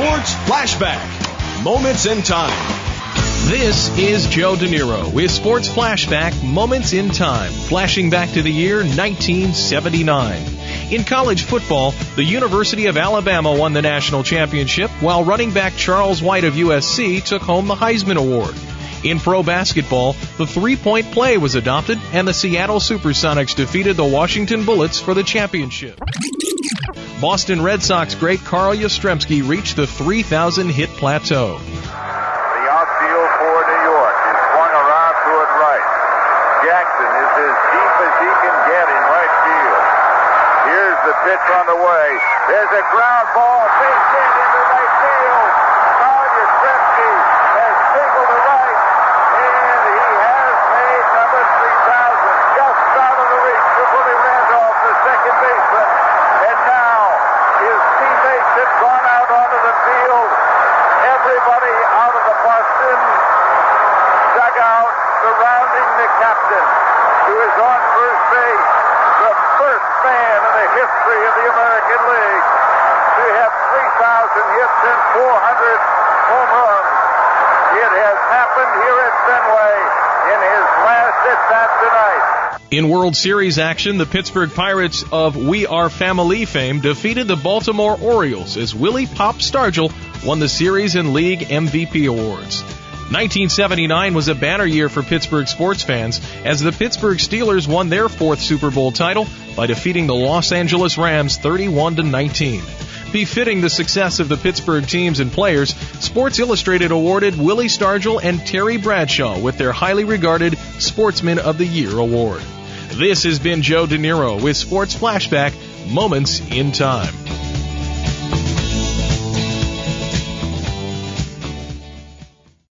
Sports Flashback. Moments in Time. This is Joe DeNiro with Sports Flashback Moments in Time, flashing back to the year 1979. In college football, the University of Alabama won the national championship, while running back Charles White of USC took home the Heisman Award. In pro basketball, the three-point play was adopted, and the Seattle Supersonics defeated the Washington Bullets for the championship. Boston Red Sox great Carl Yastrzemski reached the 3,000-hit plateau. The outfield for New York is swung around toward right. Jackson is as deep as he can get in right field. Here's the pitch on the way. There's a ground ball, base hit into right field. Carl Yastrzemski has singled to right, and he has made number 3,000 just out of the reach of Willie Randolph, the second baseman. And now his teammates have gone out onto the field. Everybody out of the Boston dugout surrounding the captain, who is on first base. The first man in the history of the American League to have 3,000 hits and 400 home runs. It has happened here at Fenway in his last at-bat tonight. In World Series action, the Pittsburgh Pirates of We Are Family fame defeated the Baltimore Orioles as Willie "Pop" Stargell won the series and league MVP awards. 1979 was a banner year for Pittsburgh sports fans as the Pittsburgh Steelers won their fourth Super Bowl title by defeating the Los Angeles Rams 31-19. Befitting the success of the Pittsburgh teams and players, Sports Illustrated awarded Willie Stargell and Terry Bradshaw with their highly regarded Sportsman of the Year award. This has been Joe DeNiro with Sports Flashback Moments in Time.